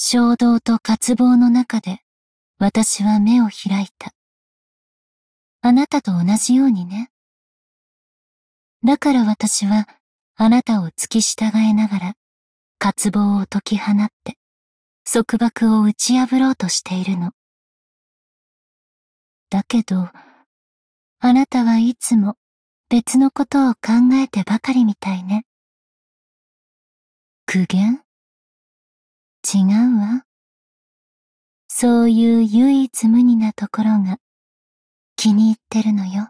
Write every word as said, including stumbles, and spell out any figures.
衝動と渇望の中で私は目を開いた。あなたと同じようにね。だから私はあなたを付き従えながら渇望を解き放って束縛を打ち破ろうとしているの。だけど、あなたはいつも別のことを考えてばかりみたいね。苦言？違うわ。そういう唯一無二なところが気に入ってるのよ。